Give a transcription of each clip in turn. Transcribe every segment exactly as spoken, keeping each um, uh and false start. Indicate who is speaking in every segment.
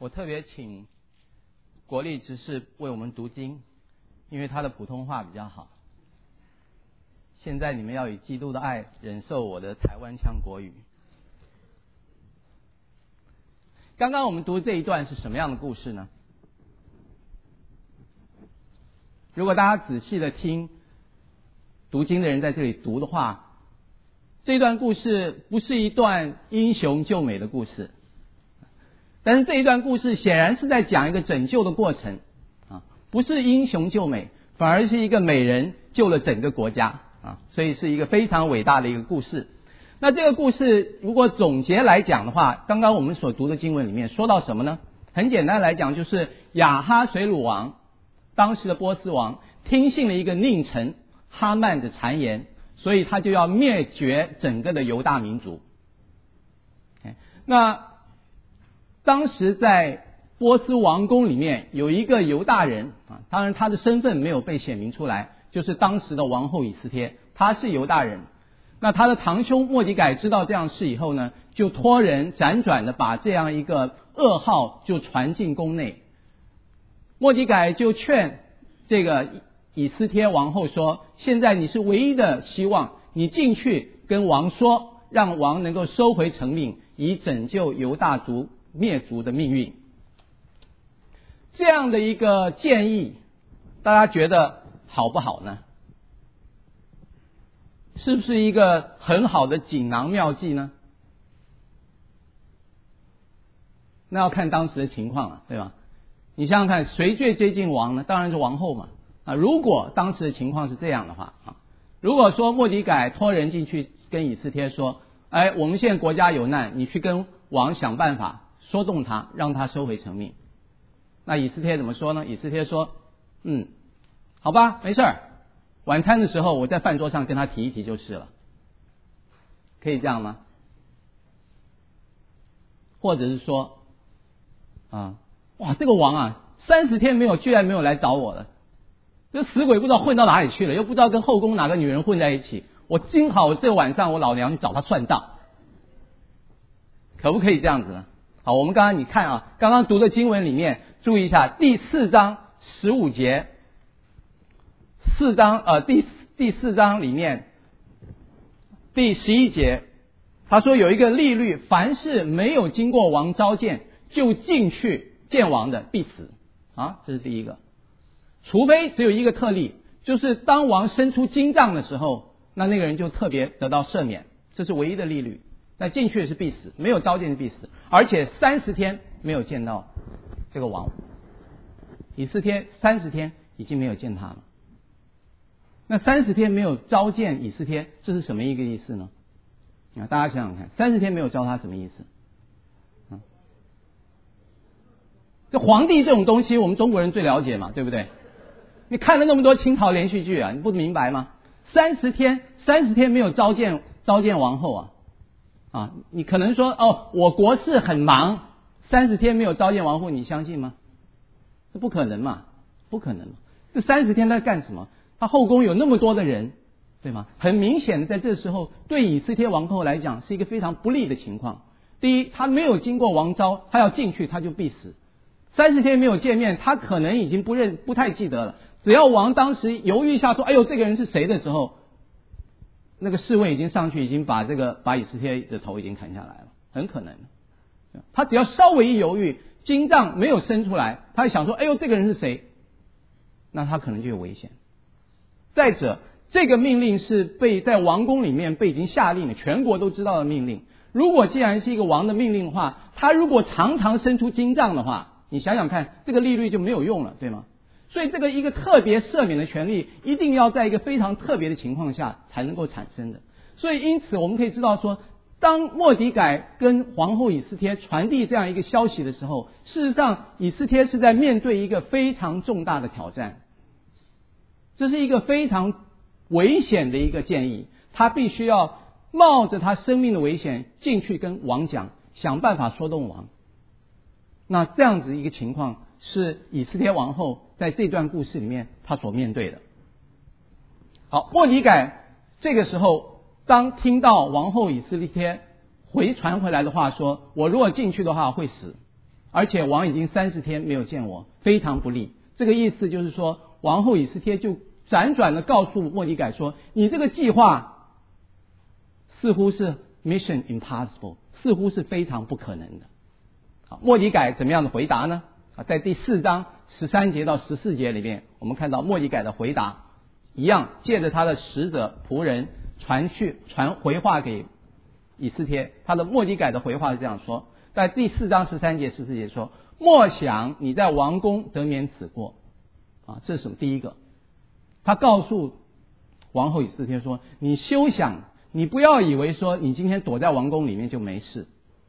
Speaker 1: 我特别请国立执事为我们读经，因为他的普通话比较好。现在你们要以基督的爱忍受我的台湾腔国语。刚刚我们读这一段是什么样的故事呢？如果大家仔细的听读经的人在这里读的话，这段故事不是一段英雄救美的故事，但是这一段故事显然是在讲一个拯救的过程啊，不是英雄救美，反而是一个美人救了整个国家啊，所以是一个非常伟大的一个故事。那这个故事如果总结来讲的话，刚刚我们所读的经文里面说到什么呢？很简单来讲，就是亚哈随鲁王，当时的波斯王，听信了一个佞臣哈曼的谗言，所以他就要灭绝整个的犹大民族。那当时在波斯王宫里面有一个犹大人啊，当然他的身份没有被显明出来，就是当时的王后以斯帖，他是犹大人。那他的堂兄末底改知道这样事以后呢，就托人辗转的把这样一个噩耗就传进宫内。末底改就劝这个以斯帖王后说，现在你是唯一的希望，你进去跟王说，让王能够收回成命，以拯救犹大族灭族的命运。这样的一个建议，大家觉得好不好呢？是不是一个很好的锦囊妙计呢？那要看当时的情况了，对吧？你想想看，谁最接近王呢？当然是王后嘛。啊，如果当时的情况是这样的话啊，如果说末底改托人进去跟以斯帖说，哎，我们现在国家有难，你去跟王想办法说动他，让他收回成命。那以斯帖怎么说呢？以斯帖说，嗯，好吧，没事儿，晚餐的时候我在饭桌上跟他提一提就是了。可以这样吗？或者是说啊，哇，这个王啊，三十天没有，居然没有来找我了。这死鬼不知道混到哪里去了，又不知道跟后宫哪个女人混在一起。我今好这个晚上我老娘去找他算账，可不可以这样子呢？好，我们刚刚你看啊，刚刚读的经文里面，注意一下第四章十五节，四章呃第第四章里面第十一节，他说有一个例律，凡是没有经过王召见就进去见王的，必死啊，这是第一个。除非只有一个特例，就是当王伸出金杖的时候，那那个人就特别得到赦免，这是唯一的例律。那进去是必死，没有召见是必死，而且三十天没有见到这个王。以斯帖三十天已经没有见他了。那三十天没有召见以斯帖，这是什么一个意思呢？啊，大家想想看，三十天没有召他什么意思？啊，这皇帝这种东西，我们中国人最了解嘛，对不对？你看了那么多清朝连续剧啊，你不明白吗？三十天，三十天没有召见召见王后啊，啊，你可能说哦，我国事很忙，三十天没有召见王后，你相信吗？这不可能嘛，不可能。这三十天他干什么？他后宫有那么多的人，对吗？很明显的，在这时候对以斯帖王后来讲是一个非常不利的情况。第一，他没有经过王召，他要进去他就必死。三十天没有见面，他可能已经不认不太记得了。只要王当时犹豫一下说，哎呦，这个人是谁的时候，那个侍卫已经上去，已经把这个把以斯帖的头已经砍下来了，很可能。他只要稍微一犹豫，金杖没有伸出来，他想说，哎呦，这个人是谁？那他可能就有危险。再者，这个命令是被在王宫里面被已经下令了，全国都知道的命令。如果既然是一个王的命令的话，他如果常常伸出金杖的话，你想想看，这个利率就没有用了，对吗？所以这个一个特别赦免的权利，一定要在一个非常特别的情况下才能够产生的。所以因此我们可以知道说，当末底改跟皇后以斯帖传递这样一个消息的时候，事实上以斯帖是在面对一个非常重大的挑战，这是一个非常危险的一个建议，他必须要冒着他生命的危险进去跟王讲，想办法说动王。那这样子一个情况是以斯帖王后在这段故事里面她所面对的。好，末底改这个时候当听到王后以斯帖回传回来的话说，我如果进去的话会死而且王已经三十天没有见我，非常不利。这个意思就是说，王后以斯帖就辗转的告诉末底改说，你这个计划似乎是 mission impossible， 似乎是非常不可能的。好，末底改怎么样的回答呢？啊，在第四章十三节到十四节里面，我们看到末底改的回答一样，借着他的使者仆人传去传回话给以斯帖。他的末底改的回话是这样说，在第四章十三节十四节说，莫想你在王宫得免此过。啊，这是什么？第一个，他告诉王后以斯帖说，你休想，你不要以为说你今天躲在王宫里面就没事。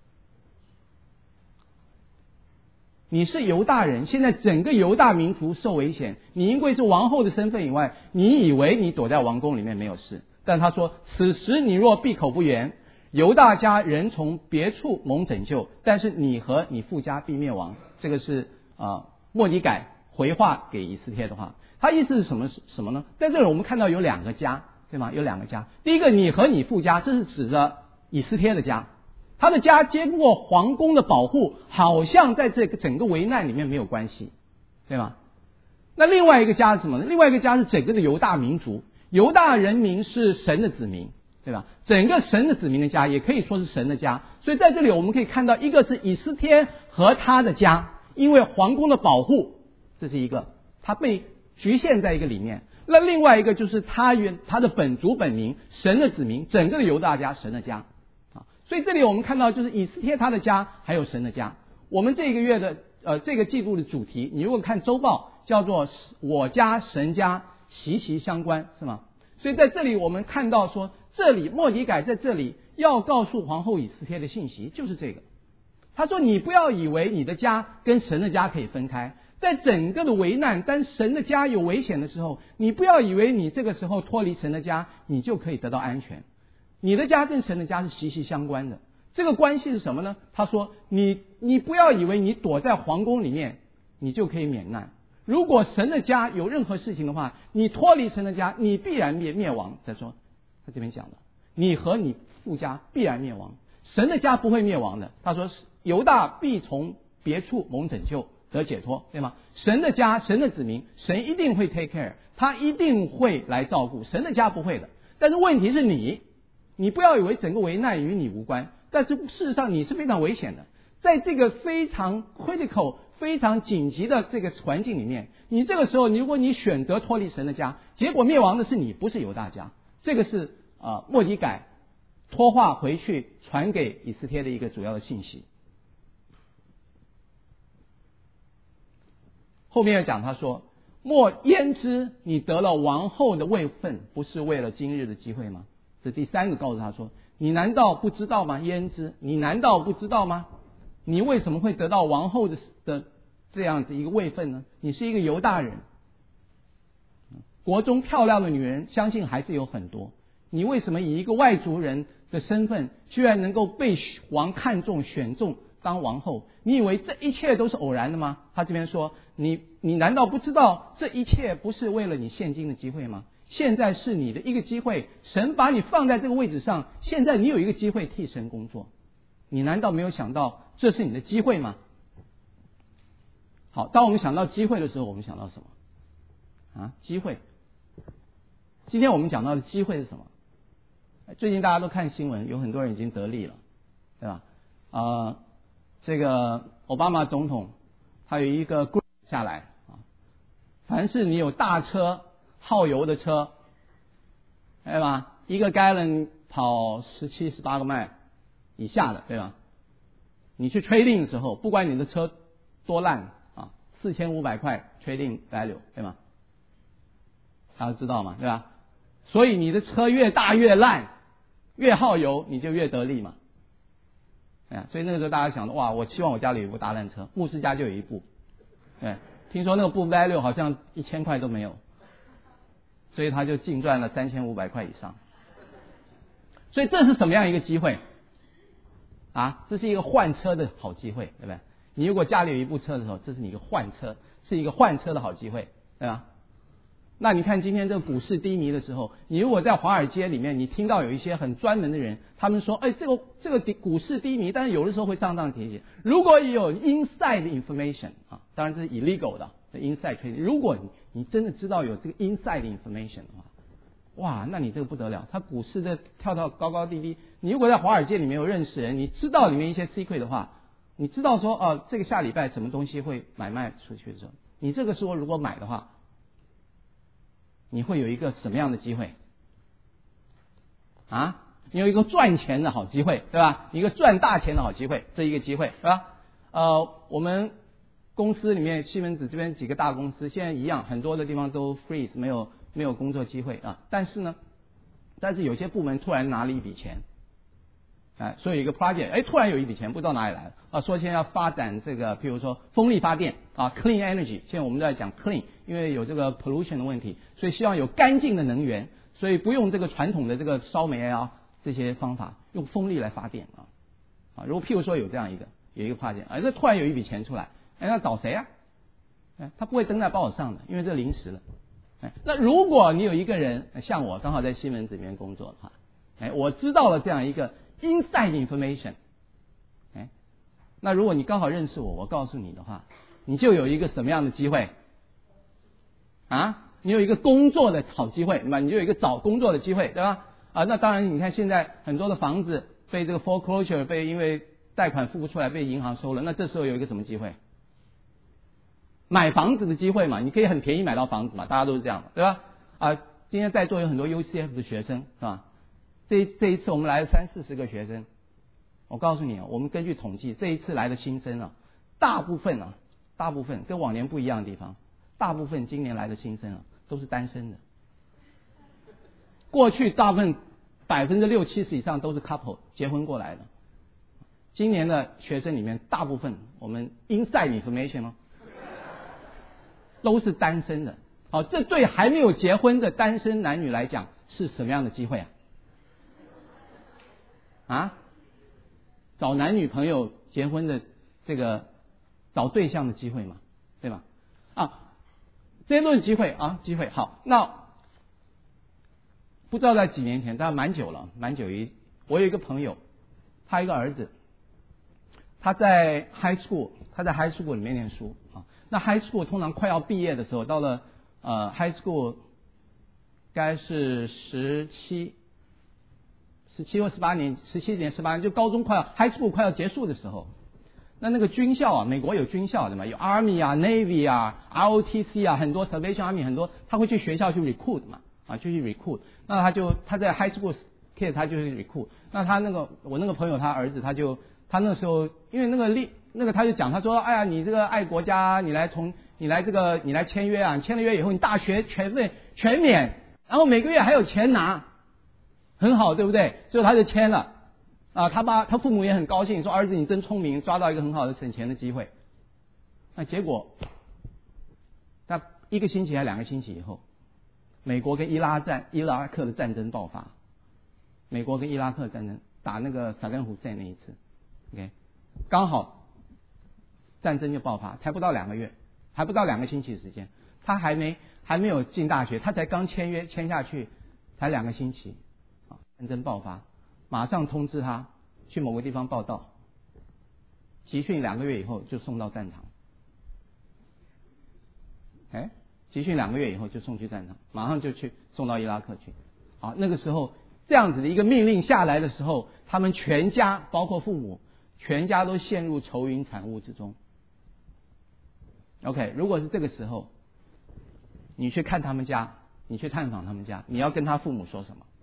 Speaker 1: 你是犹大人，现在整个犹大民族受危险，你因为是王后的身份以外，你以为你躲在王宫里面没有事。但他说，此时你若闭口不言，犹大家人从别处蒙拯救，但是你和你父家必灭亡。这个是啊、呃、末底改回话给以斯帖的话。他意思是什么什么呢？在这里我们看到有两个家，对吗？有两个家。第一个，你和你父家，这是指着以斯帖的家，他的家经过皇宫的保护，好像在这个整个危难里面没有关系，对吗？那另外一个家是什么呢？另外一个家是整个的犹大民族，犹大人民是神的子民，对吧？整个神的子民的家也可以说是神的家。所以在这里我们可以看到，一个是以斯帖和他的家，因为皇宫的保护，这是一个，他被局限在一个里面。那另外一个就是他原他的本族本民，神的子民，整个的犹大家，神的家。所以这里我们看到，就是以斯帖他的家，还有神的家。我们这个月的呃这个季度的主题，你如果看周报，叫做我家神家息息相关，是吗？所以在这里我们看到说，这里末底改在这里要告诉皇后以斯帖的信息就是这个。他说，你不要以为你的家跟神的家可以分开，在整个的危难，当神的家有危险的时候，你不要以为你这个时候脱离神的家，你就可以得到安全。你的家跟神的家是息息相关的。这个关系是什么呢？他说，你你不要以为你躲在皇宫里面你就可以免难。如果神的家有任何事情的话，你脱离神的家，你必然灭灭亡。再说他这边讲的，你和你父家必然灭亡，神的家不会灭亡的。他说，犹大必从别处蒙拯救得解脱，对吗？神的家，神的子民，神一定会 take care， 他一定会来照顾，神的家不会的。但是问题是你你不要以为整个危难与你无关，但是事实上你是非常危险的。在这个非常 critical 非常紧急的这个环境里面，你这个时候如果你选择脱离神的家，结果灭亡的是你，不是犹大家。这个是呃末底改托话回去传给以斯帖的一个主要的信息。后面要讲，他说，莫焉知你得了王后的位分，不是为了今日的机会吗？这第三个告诉他说，你难道不知道吗？焉知，你难道不知道吗？你为什么会得到王后的的这样子一个位分呢？你是一个犹大人，国中漂亮的女人相信还是有很多，你为什么以一个外族人的身份居然能够被王看中选中当王后？你以为这一切都是偶然的吗？他这边说，你你难道不知道这一切不是为了你现今的机会吗？现在是你的一个机会，神把你放在这个位置上，现在你有一个机会替神工作，你难道没有想到这是你的机会吗？好，当我们想到机会的时候，我们想到什么啊？机会。今天我们讲到的机会是什么？最近大家都看新闻，有很多人已经得利了，对吧？啊、呃，这个奥巴马总统他有一个 grant 下来啊，凡是你有大车耗油的车，对吧？一个 gallon 跑十七、十八个迈以下的，对吧？你去 trading 的时候，不管你的车多烂啊，四千五百块 trading value， 对吗？大家知道嘛，对吧？所以你的车越大越烂，越耗油，你就越得利嘛。哎呀，所以那个时候大家想的，哇，我希望我家里有一部大烂车，牧师家就有一部。对，听说那个部 value 好像一千块都没有。所以他就净赚了三千五百块以上。所以这是什么样一个机会啊？这是一个换车的好机会，对不对？你如果家里有一部车的时候，这是你一个换车，是一个换车的好机会，对吧？ 那你看今天这个股市低迷的时候，你如果在华尔街里面，你听到有一些很专门的人，他们说，哎，这个这个股市低迷，但是有的时候会涨涨跌跌。如果有 inside information 啊，当然这是 illegal 的 inside trading。如果你你真的知道有这个 inside information 的话，哇，那你这个不得了，它股市的跳跳高高低低。你如果在华尔街里面有认识人，你知道里面一些 secret 的话，你知道说，哦、呃，这个下礼拜什么东西会买卖出去的时候，你这个时候如果买的话，你会有一个什么样的机会？啊，你有一个赚钱的好机会，对吧？一个赚大钱的好机会，这一个机会，对吧？呃，我们公司里面西门子这边几个大公司，现在一样，很多的地方都 freeze， 没有没有工作机会啊。但是呢，但是有些部门突然拿了一笔钱，哎，所以有一个 project， 哎，突然有一笔钱不知道哪里来了啊，说现在要发展这个，譬如说风力发电啊 ，clean energy， 现在我们都在讲 clean， 因为有这个 pollution 的问题，所以希望有干净的能源，所以不用这个传统的这个烧煤啊这些方法，用风力来发电啊啊，如果譬如说有这样一个有一个 project， 哎，这突然有一笔钱出来，哎，那找谁啊？哎，他不会登在报纸上的，因为这临时了。哎，那如果你有一个人像我，刚好在西门子里面工作的话，哎，我知道了这样一个 inside information， 哎，那如果你刚好认识我，我告诉你的话，你就有一个什么样的机会啊？你有一个工作的好机会，那你就有一个找工作的机会，对吧？啊，那当然，你看现在很多的房子被这个 foreclosure 被因为贷款付不出来被银行收了，那这时候有一个什么机会？买房子的机会嘛，你可以很便宜买到房子嘛，大家都是这样的，对吧？啊，今天在座有很多 U C F 的学生，是吧？这这一次我们来了三四十个学生，我告诉你啊，我们根据统计，这一次来的新生啊，大部分啊，大部分跟往年不一样的地方，大部分今年来的新生啊都是单身的。过去大部分百分之六七十以上都是 couple 结婚过来的，今年的学生里面大部分我们 inside information 哦，都是单身的。好，这对还没有结婚的单身男女来讲是什么样的机会啊？啊，找男女朋友结婚的这个找对象的机会嘛，对吧？啊，这些都是机会啊，机会。好，那不知道在几年前，但蛮久了，蛮久一，我有一个朋友，他一个儿子，他在 high school， 他在 high school 里面念书啊。那 high school 通常快要毕业的时候，到了呃 high school， 该是十七。十七或十八年，十七年、十八年，就高中快要 high school 快要结束的时候，那那个军校啊，美国有军校的嘛，有 Army 啊、Navy 啊、R O T C 啊，很多 Salvation Army 很多，他会去学校去 recruit 嘛，啊，就去 recruit。那他就他在 high school kid 他就去 recruit。那他那个我那个朋友他儿子他就他那时候因为那个立那个他就讲他说，哎呀，你这个爱国家，你来从你来这个你来签约啊，你签了约以后你大学全费全免，然后每个月还有钱拿。很好，对不对？所以他就签了啊。他爸他父母也很高兴，说儿子你真聪明，抓到一个很好的省钱的机会。那结果，他一个星期还两个星期以后，美国跟伊拉战伊拉克的战争爆发。美国跟伊拉克战争打那个萨达姆胡塞那一次 ，OK， 刚好战争就爆发，才不到两个月，还不到两个星期的时间，他还没还没有进大学，他才刚签约签下去，才两个星期。战争爆发，马上通知他去某个地方报道，集训两个月以后就送到战场。哎，集训两个月以后就送去战场，马上就去送到伊拉克去。好，那个时候这样子的一个命令下来的时候，他们全家包括父母，全家都陷入愁云惨雾之中。OK， 如果是这个时候，你去看他们家，你去探访他们家，你要跟他父母说什么？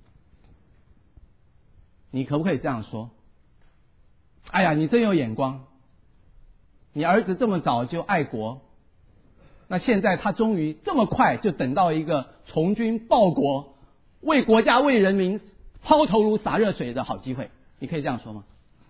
Speaker 1: 你可不可以这样说？哎呀，你真有眼光，你儿子这么早就爱国，那现在他终于这么快就等到一个从军报国、为国家为人民抛头颅洒热水的好机会，你可以这样说吗？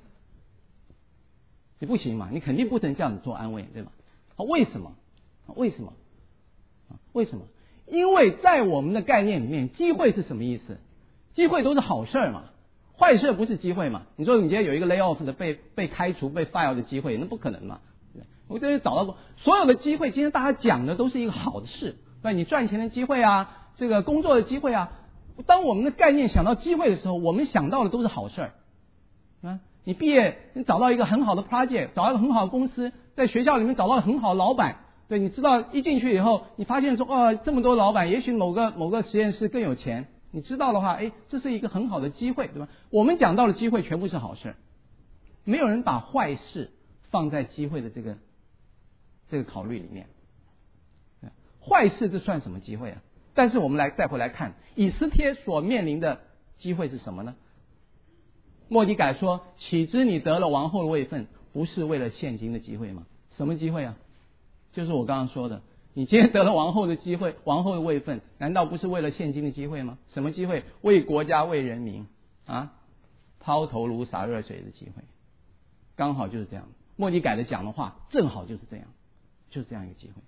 Speaker 1: 你不行嘛，你肯定不能这样子做安慰，对吧？为什么？为什么？为什么？因为在我们的概念里面，机会是什么意思？机会都是好事嘛。坏事不是机会嘛？你说你今天有一个 lay off 的被被开除被 fire 的机会，那不可能嘛？我这里找到过所有的机会，今天大家讲的都是一个好的事， 对，你赚钱的机会啊，这个工作的机会啊。当我们的概念想到机会的时候，我们想到的都是好事儿啊。你毕业，你找到一个很好的 project， 找到一个很好的公司，在学校里面找到很好的老板，对，你知道一进去以后，你发现说，哦，这么多老板，也许某个某个实验室更有钱，你知道的话，哎，这是一个很好的机会，对吧？我们讲到的机会全部是好事，没有人把坏事放在机会的这个这个考虑里面。坏事这算什么机会啊？但是我们来再回来看，以斯帖所面临的机会是什么呢？末底改说：“岂知你得了王后的位分，不是为了现今的机会吗？”什么机会啊？就是我刚刚说的，你今天得了王后的机会，王后的位分，难道不是为了现今的机会吗？什么机会？为国家、为人民啊，抛头颅洒热水的机会，刚好就是这样。末底改的讲的话，正好就是这样，就是这样一个机会。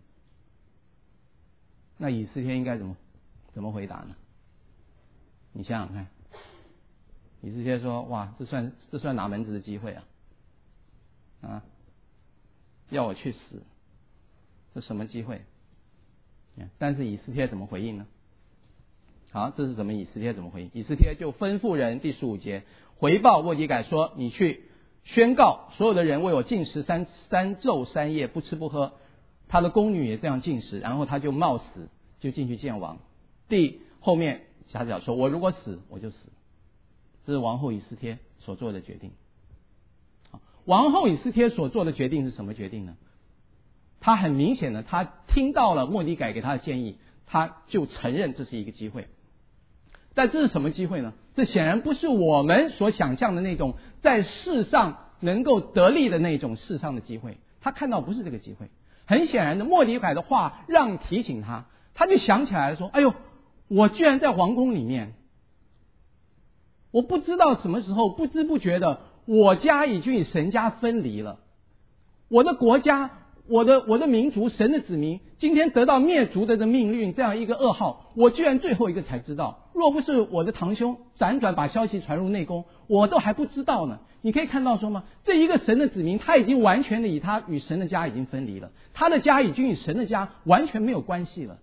Speaker 1: 那以斯帖应该怎么怎么回答呢？你想想看，以斯帖说：“哇，这算这算哪门子的机会啊？啊，要我去死，这什么机会？”但是以斯帖怎么回应呢？好，这是怎么以斯帖怎么回应？以斯帖就吩咐人，第十五节回报末底改说：“你去宣告所有的人为我禁食三三昼三夜，不吃不喝。”他的宫女也这样禁食，然后他就冒死就进去见王。第后面下角说：“我如果死，我就死。”这是王后以斯帖所做的决定。王后以斯帖所做的决定是什么决定呢？他很明显的，他听到了末底改给他的建议，他就承认这是一个机会。但这是什么机会呢？这显然不是我们所想象的那种在世上能够得利的那种世上的机会。他看到不是这个机会。很显然的，末底改的话让提醒他，他就想起来说：“哎呦，我居然在皇宫里面，我不知道什么时候不知不觉的，我家已经与神家分离了。我的国家，我的我的民族，神的子民，今天得到灭族的的命运，这样一个噩耗，我居然最后一个才知道。若不是我的堂兄辗转把消息传入内宫，我都还不知道呢。”你可以看到说吗？这一个神的子民，他已经完全的以他与神的家已经分离了，他的家已经与神的家完全没有关系了。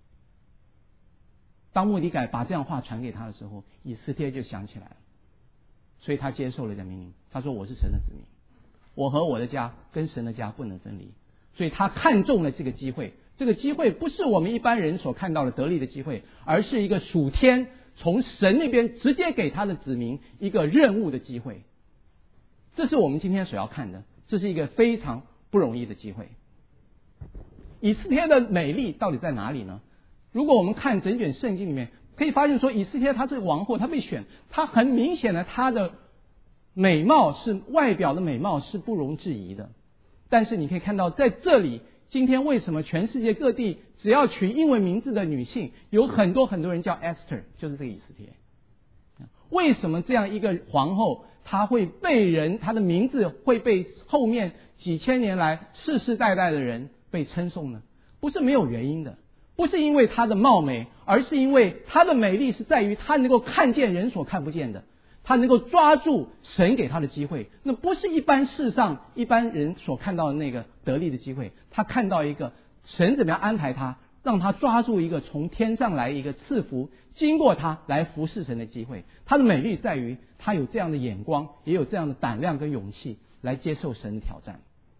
Speaker 1: 当末底改把这样话传给他的时候，以斯帖就想起来了，所以他接受了这命令。他说：“我是神的子民，我和我的家跟神的家不能分离。”所以他看中了这个机会。这个机会不是我们一般人所看到的得利的机会，而是一个属天从神那边直接给他的子民一个任务的机会。这是我们今天所要看的，这是一个非常不容易的机会。以斯帖的美丽到底在哪里呢？如果我们看整卷圣经里面，可以发现说，以斯帖她这个王后，她被选，她很明显的她的美貌是外表的美貌是不容置疑的。但是你可以看到在这里，今天为什么全世界各地只要取英文名字的女性，有很多很多人叫 Esther， 就是这个以斯帖。为什么这样一个皇后她会被人，她的名字会被后面几千年来世世代代的人被称颂呢？不是没有原因的，不是因为她的貌美，而是因为她的美丽是在于她能够看见人所看不见的，她能够抓住神给她的机会。那不是一般世上一般人所看到的那个得力的机会，她看到一个神怎么样安排她，让她抓住一个从天上来一个赐福，经过她来服侍神的机会。她的美丽在于她有这样的眼光，也有这样的胆量跟勇气来接受神的挑战。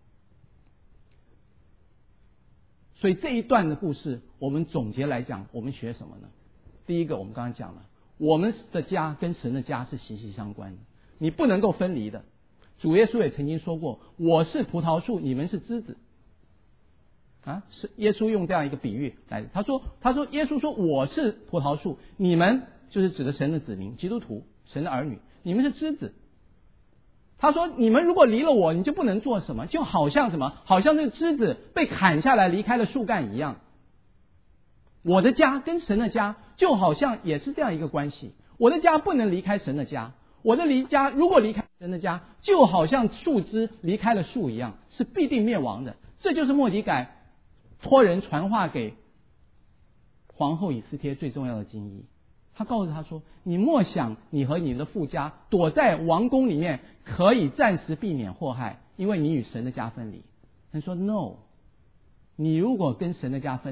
Speaker 1: 所以这一段的故事我们总结来讲，我们学什么呢？第一个，我们刚才讲了，我们的家跟神的家是息息相关的，你不能够分离的。主耶稣也曾经说过，我是葡萄树，你们是枝子啊，是耶稣用这样一个比喻来，他说他说耶稣说我是葡萄树，你们就是指的神的子民，基督徒，神的儿女，你们是枝子。他说你们如果离了我，你就不能做什么，就好像什么，好像这个枝子被砍下来离开了树干一样。我的家跟神的家就好像也是这样一个关系，我的家不能离开神的家，我的离家如果离开神的家，就好像树枝离开了树一样，是必定灭亡的。这就是末底改托人传话给皇后以斯帖最重要的经义。他告诉他说，你莫想你和你的父家躲在王宫里面可以暂时避免祸害，因为你与神的家分离。他说 no， 你如果跟神的家分离，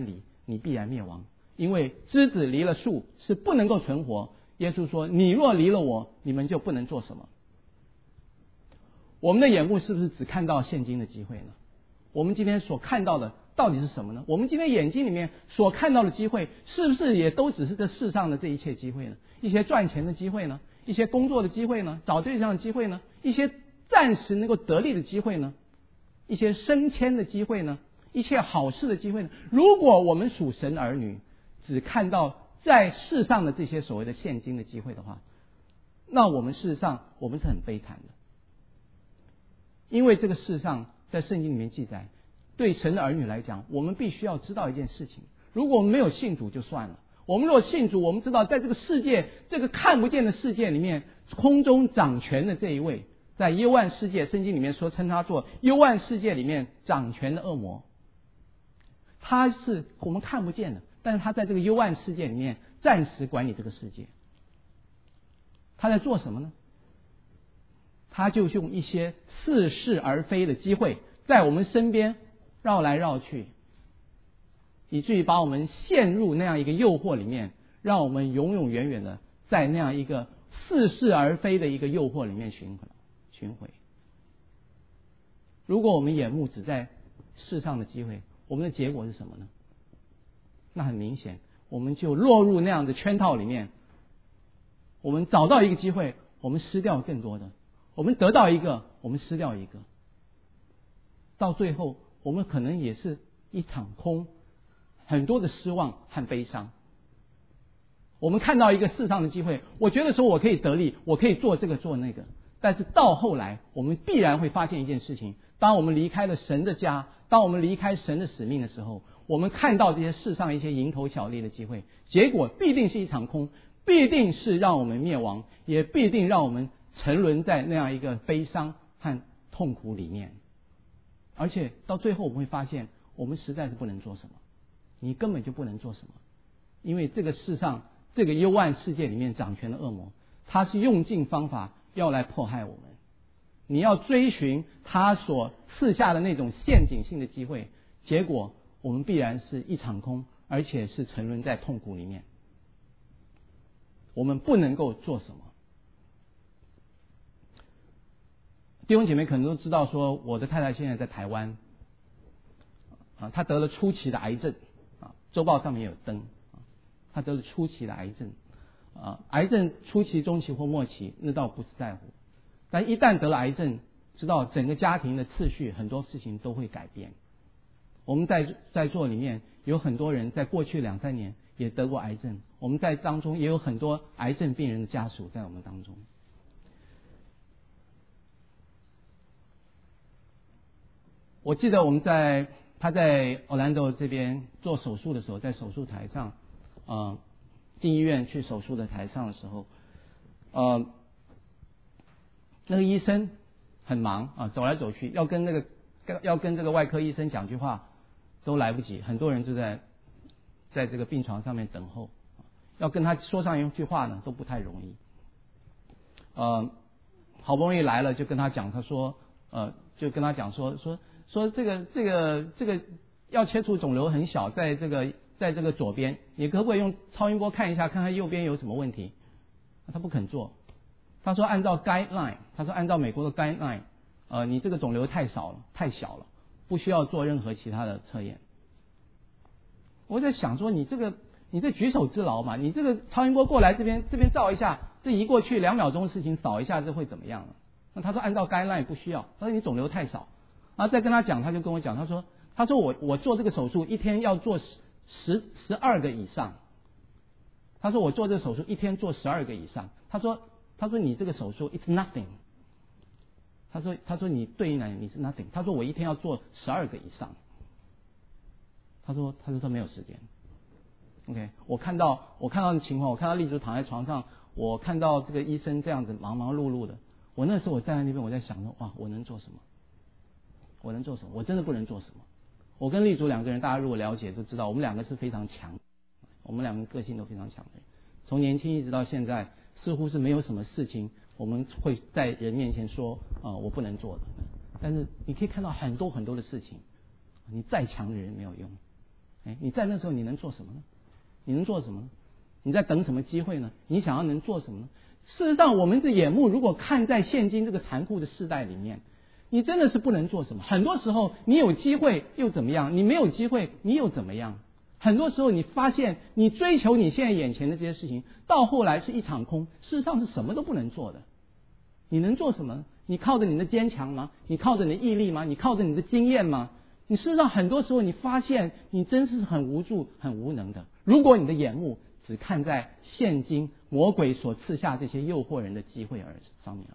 Speaker 1: 你必然灭亡，因为枝子离了树是不能够存活。耶稣说，你若离了我，你们就不能做什么。我们的眼目是不是只看到现今的机会呢？我们今天所看到的到底是什么呢？我们今天眼睛里面所看到的机会，是不是也都只是这世上的这一切机会呢？一些赚钱的机会呢？一些工作的机会呢？找对象的机会呢？一些暂时能够得利的机会呢？一些升迁的机会呢？一切好事的机会呢？如果我们属神的儿女只看到在世上的这些所谓的现今的机会的话，那我们事实上我们是很悲惨的。因为这个世上在圣经里面记载，对神的儿女来讲，我们必须要知道一件事情，如果我们没有信主就算了，我们若信主，我们知道在这个世界，这个看不见的世界里面，空中掌权的这一位，在幽暗世界，圣经里面说称他做幽暗世界里面掌权的恶魔，他是我们看不见的，但是他在这个幽暗世界里面暂时管理这个世界。他在做什么呢？他就用一些似是而非的机会在我们身边绕来绕去，以至于把我们陷入那样一个诱惑里面，让我们永永远远的在那样一个似是而非的一个诱惑里面巡回巡回。如果我们眼目只在世上的机会，我们的结果是什么呢？那很明显，我们就落入那样的圈套里面。我们找到一个机会，我们失掉更多的；我们得到一个，我们失掉一个。到最后，我们可能也是一场空，很多的失望和悲伤。我们看到一个世上的机会，我觉得说我可以得利，我可以做这个做那个，但是到后来，我们必然会发现一件事情：当我们离开了神的家，当我们离开神的使命的时候，我们看到这些世上一些蝇头小利的机会，结果必定是一场空，必定是让我们灭亡，也必定让我们沉沦在那样一个悲伤和痛苦里面。而且到最后我们会发现，我们实在是不能做什么，你根本就不能做什么，因为这个世上这个幽暗世界里面掌权的恶魔，他是用尽方法要来迫害我们。你要追寻他所赐下的那种陷阱性的机会，结果我们必然是一场空，而且是沉沦在痛苦里面。我们不能够做什么。弟兄姐妹可能都知道说，我的太太现在在台湾啊，她得了初期的癌症啊，周报上面有登啊，她得了初期的癌症啊，癌症初期、中期或末期，那倒不是在乎，但一旦得了癌症，知道整个家庭的次序，很多事情都会改变。我们在在座里面有很多人在过去两三年也得过癌症，我们在当中也有很多癌症病人的家属在我们当中。我记得我们在他在 Orlando 这边做手术的时候，在手术台上，呃，进医院去手术的台上的时候，呃，那个医生很忙啊，走来走去，要跟那个要跟这个外科医生讲句话都来不及，很多人就在在这个病床上面等候，要跟他说上一句话呢都不太容易。呃，好不容易来了，就跟他讲，他说，呃，就跟他讲说说。说这个这个这个要切除肿瘤很小，在这个在这个左边，你可不可以用超音波看一下，看看右边有什么问题？他不肯做，他说按照 guideline， 他说按照美国的 guideline， 呃，你这个肿瘤太少了，太小了，不需要做任何其他的测验。我在想说，你这个你这举手之劳嘛，你这个超音波过来这边这边照一下，这移过去两秒钟的事情，扫一下这会怎么样呢？那他说按照 guideline 不需要，他说你肿瘤太少。然后再跟他讲，他就跟我讲，他说，他说我我做这个手术一天要做十十十二个以上，他说我做这个手术一天做十二个以上，他说他说你这个手术 it's nothing， 他说他说你对应来你是 nothing， 他说我一天要做十二个以上，他说他说他没有时间。OK， 我看到我看到的情况，我看到丽珠躺在床上，我看到这个医生这样子忙忙碌碌的，我那时候我站在那边，我在想说，哇，我能做什么？我能做什么？我真的不能做什么。我跟丽竹两个人，大家如果了解都知道，我们两个是非常强，我们两个个性都非常强的人。从年轻一直到现在，似乎是没有什么事情我们会在人面前说啊、呃、我不能做的。但是你可以看到很多很多的事情，你再强的人没有用， 哎，你在那时候你能做什么呢？你能做什么呢？你在等什么机会呢？你想要能做什么呢？事实上，我们的眼目如果看在现今这个残酷的世代里面，你真的是不能做什么。很多时候你有机会又怎么样？你没有机会你又怎么样？很多时候你发现你追求你现在眼前的这些事情，到后来是一场空，事实上是什么都不能做的。你能做什么？你靠着你的坚强吗？你靠着你的毅力吗？你靠着你的经验吗？你事实上很多时候你发现你真是很无助很无能的。如果你的眼目只看在现今魔鬼所赐下这些诱惑人的机会而上面而已。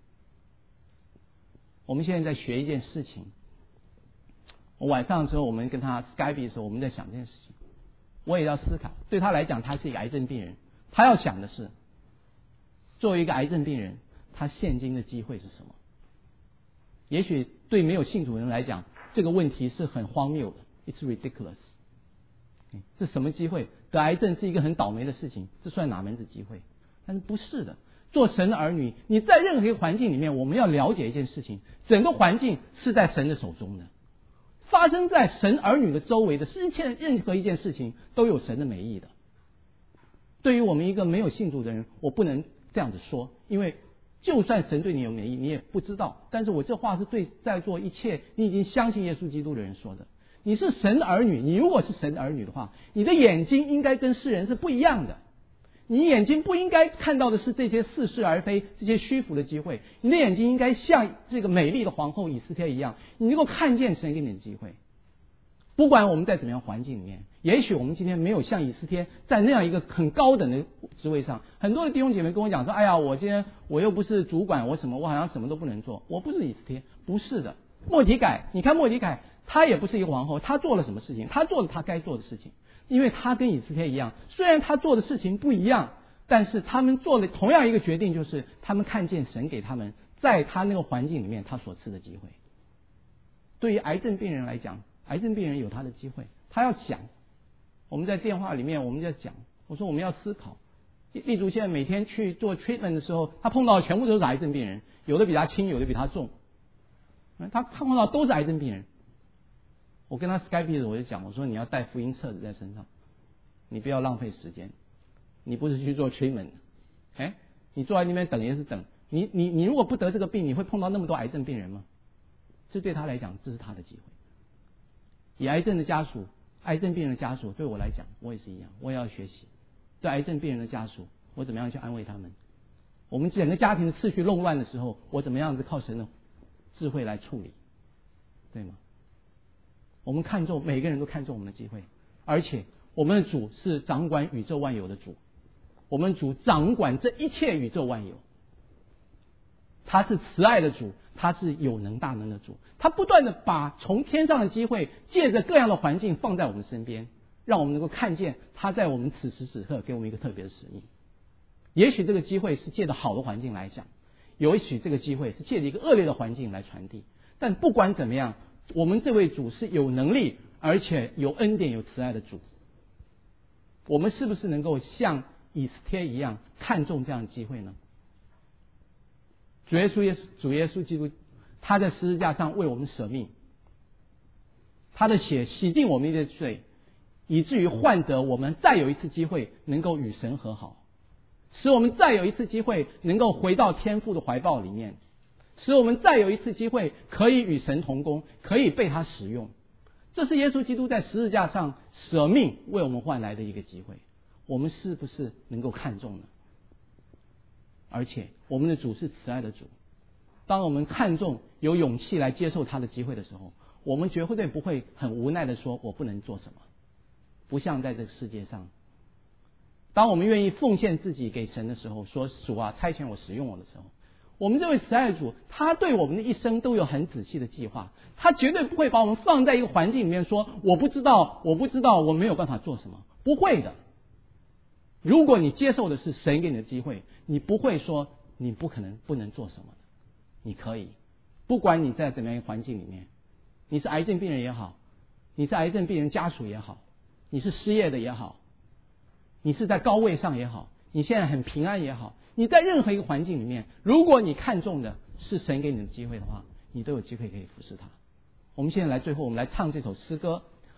Speaker 1: 我们现在在学一件事情，我晚上的时候我们跟他 Skype 的时候，我们在想这件事情，我也要思考。对他来讲，他是一个癌症病人，他要想的是，作为一个癌症病人，他现今的机会是什么？也许对没有信主人来讲，这个问题是很荒谬的 ，It's ridiculous。这什么机会？得癌症是一个很倒霉的事情，这算哪门子机会？但是不是的。做神的儿女，你在任何一个环境里面，我们要了解一件事情，整个环境是在神的手中的，发生在神儿女的周围的事情，任何一件事情都有神的美意的。对于我们一个没有信主的人，我不能这样子说，因为就算神对你有美意，你也不知道。但是我这话是对在座一切你已经相信耶稣基督的人说的。你是神的儿女，你如果是神的儿女的话，你的眼睛应该跟世人是不一样的。你眼睛不应该看到的是这些似是而非、这些虚浮的机会，你的眼睛应该像这个美丽的皇后以斯帖一样，你能够看见神给你的机会。不管我们在怎么样环境里面，也许我们今天没有像以斯帖在那样一个很高等的职位上。很多的弟兄姐妹跟我讲说，哎呀，我今天我又不是主管，我什么我好像什么都不能做。我不是以斯帖，不是的。末底改，你看末底改，他也不是一个皇后，他做了什么事情？他做了他该做的事情。因为他跟以斯帖一样，虽然他做的事情不一样，但是他们做了同样一个决定，就是他们看见神给他们在他那个环境里面他所赐的机会。对于癌症病人来讲，癌症病人有他的机会，他要想。我们在电话里面我们在讲，我说我们要思考。例如现在每天去做 treatment 的时候，他碰到的全部都是癌症病人，有的比他轻，有的比他重，他碰到都是癌症病人。我跟他 Skype 的时候我就讲，我说你要带福音册子在身上，你不要浪费时间，你不是去做 treatment， 哎，你坐在那边等也是等，你你你如果不得这个病，你会碰到那么多癌症病人吗？这对他来讲，这是他的机会。以癌症的家属，癌症病人的家属，对我来讲，我也是一样，我也要学习。对癌症病人的家属，我怎么样去安慰他们？我们整个家庭的次序弄乱的时候，我怎么样子靠神的智慧来处理，对吗？我们看重，每个人都看重我们的机会，而且我们的主是掌管宇宙万有的主，我们主掌管这一切宇宙万有，他是慈爱的主，他是有能大能的主，他不断的把从天上的机会借着各样的环境放在我们身边，让我们能够看见他在我们此时此刻给我们一个特别的使命。也许这个机会是借着好的环境来讲，也许这个机会是借着一个恶劣的环境来传递，但不管怎么样，我们这位主是有能力而且有恩典有慈爱的主。我们是不是能够像以斯帖一样看重这样的机会呢？主耶稣耶稣主耶稣基督，他在十字架上为我们舍命，他的血洗净我们的罪，以至于换得我们再有一次机会能够与神和好，使我们再有一次机会能够回到天父的怀抱里面，使我们再有一次机会可以与神同工，可以被他使用。这是耶稣基督在十字架上舍命为我们换来的一个机会，我们是不是能够看重呢？而且我们的主是慈爱的主，当我们看重有勇气来接受他的机会的时候，我们绝对不会很无奈的说我不能做什么。不像在这个世界上，当我们愿意奉献自己给神的时候，说主啊差遣我使用我的时候，我们这位慈爱的主他对我们的一生都有很仔细的计划，他绝对不会把我们放在一个环境里面说我不知道我不知道我没有办法做什么，不会的。如果你接受的是神给你的机会，你不会说你不可能不能做什么的，你可以。不管你在怎么样一个环境里面，你是癌症病人也好，你是癌症病人家属也好，你是失业的也好，你是在高位上也好，你现在很平安也好，你在任何一个环境里面，如果你看重的是神给你的机会的话，你都有机会可以服侍他。我们现在来，最后我们来唱这首诗歌，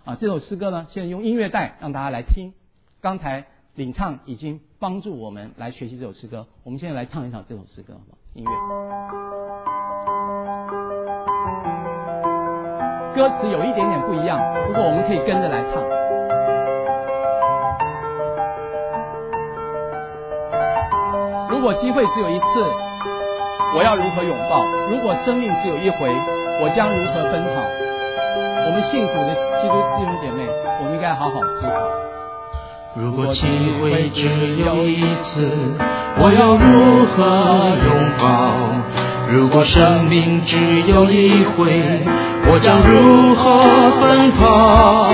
Speaker 1: 啊，这首诗歌呢，现在用音乐带让大家来听。刚才领唱已经帮助我们来学习这首诗歌，我们现在来唱一唱这首诗歌，好不好？音乐。歌词有一点点不一样，不过我们可以跟着来唱。如果机会只有一次，我要如何拥抱？如果生命只有一回，我将如何奔跑？我们幸福的基督弟兄姐妹，我们应该好好思考。
Speaker 2: 如果机会只有一次，我要如何拥抱？如果生命只有一回，我将如何奔跑？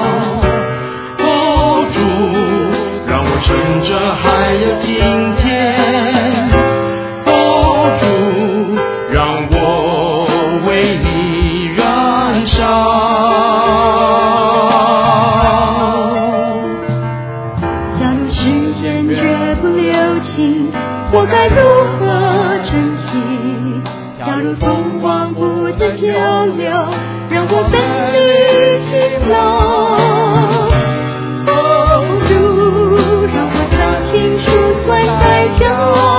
Speaker 2: 哦，主，让我趁着还有今天，哦，主，让我为你燃烧。
Speaker 3: 假如时间绝不留情，我该如何珍惜？假如风光不再久留，让我跟你去走。哦，主，让我将情书存在脚。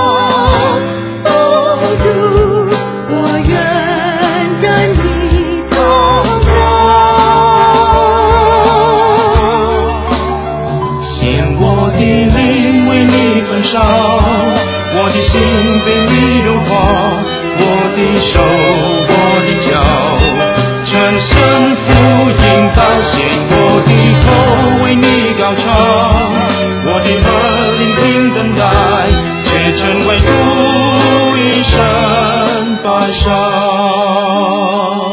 Speaker 3: 哦，主，我愿跟你同走。
Speaker 2: 献我的灵为你焚烧，我的心被你融化，我的手，我的脚，全身福音彰显，我的头为你高唱，我的耳聆听等待，却成为主一生白纱。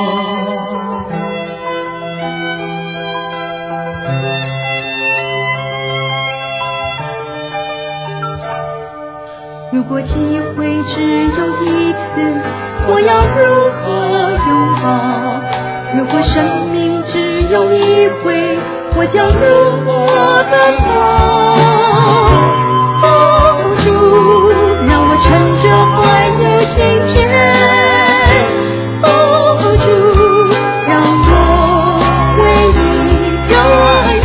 Speaker 3: 如果机会只有一次，我要如何拥抱？如果生命只有一回，我将如何奔跑？哦，主，让我趁着还有今天，哦，主，让我为你燃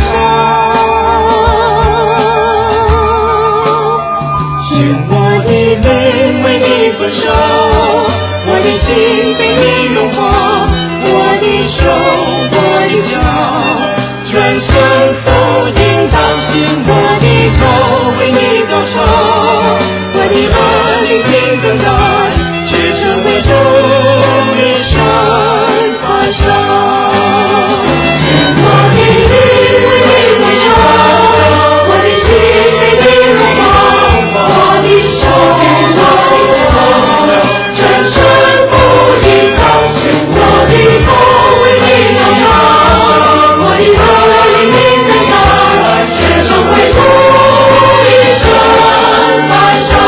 Speaker 3: 烧。
Speaker 2: 献我的灵为你焚烧，我的心被你融化，我的手，我的脚，全身福音彰显，我的头为你高唱，我的耳聆听等待，却成为主一生白纱。献我的灵为你焚烧，我的心被你融化，我的手，我的脚，全身福音彰显，我的头为你高唱，我的耳聆听等待，却成为主一生白纱。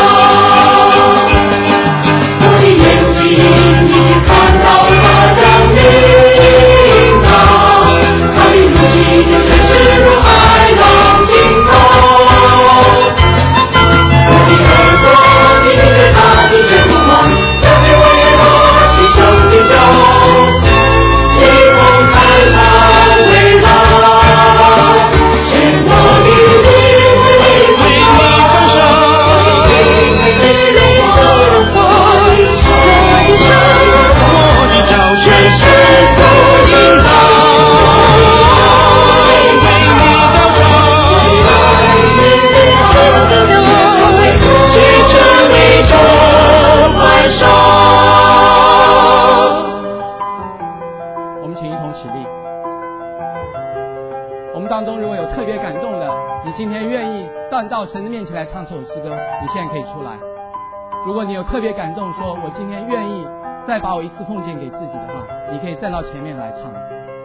Speaker 2: 我的眼睛已经看到他将领导，他的怒气就像是如海浪惊涛。我的耳朵已经对他心生不忘，了解我也我牺牲的脚，一同看他未来。献我的灵为你焚烧，心被你融化，我的手，我的脚，全身福音彰显，为你高唱，结成一种白纱。
Speaker 1: 我们请一同起立。我们当中如果有特别感动的，你今天愿意站到神的面前来唱这首诗歌，你现在可以出来。如果你有特别感动，说我今天愿意再把我一次奉献给自己的话，你可以站到前面来唱。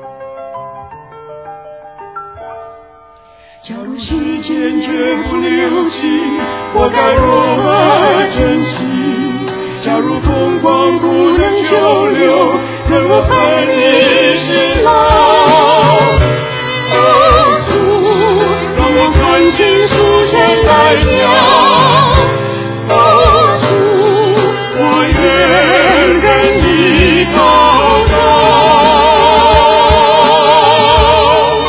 Speaker 2: 假如时间绝不留情，我该如何珍惜？假如风光不能久留，让我陪你偕老。哦，主，让我看清楚真代价。哦，主，我愿跟你高唱。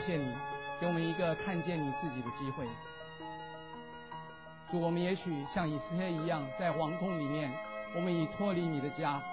Speaker 1: 谢你，给我们一个看见你自己的机会。主，我们也许像以斯帖一样，在皇宫里面，我们已脱离你的家。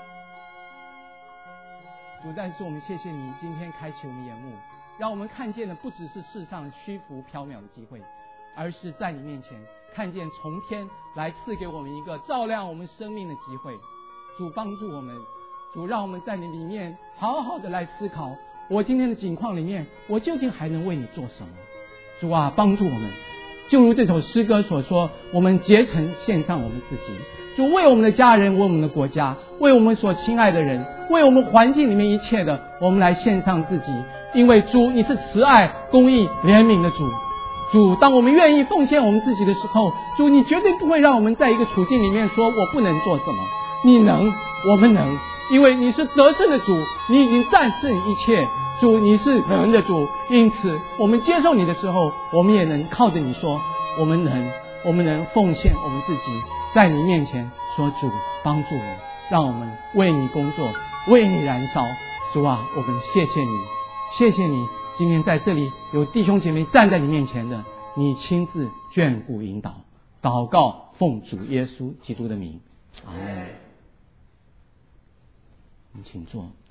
Speaker 1: 主，但是我们谢谢你今天开启我们眼目，让我们看见的不只是世上虚浮缥缈的机会，而是在你面前看见从天来赐给我们一个照亮我们生命的机会。主，帮助我们，主，让我们在你里面好好的来思考，我今天的境况里面，我究竟还能为你做什么？主啊，帮助我们，就如这首诗歌所说，我们竭诚献上我们自己，主，为我们的家人，为我们的国家，为我们所亲爱的人，为我们环境里面一切的，我们来献上自己。因为主，你是慈爱、公义、怜悯的主。主，当我们愿意奉献我们自己的时候，主，你绝对不会让我们在一个处境里面说我不能做什么。你能，我们能，因为你是得胜的主，你已经战胜一切。主，你是能的主，因此我们接受你的时候，我们也能靠着你说我们能，我们能奉献我们自己，在你面前说，主，帮助我，让我们为你工作，为你燃烧。主啊，我们谢谢你，谢谢你今天在这里有弟兄姐妹站在你面前的，你亲自眷顾引导。祷告奉主耶稣基督的名，阿门。你请坐。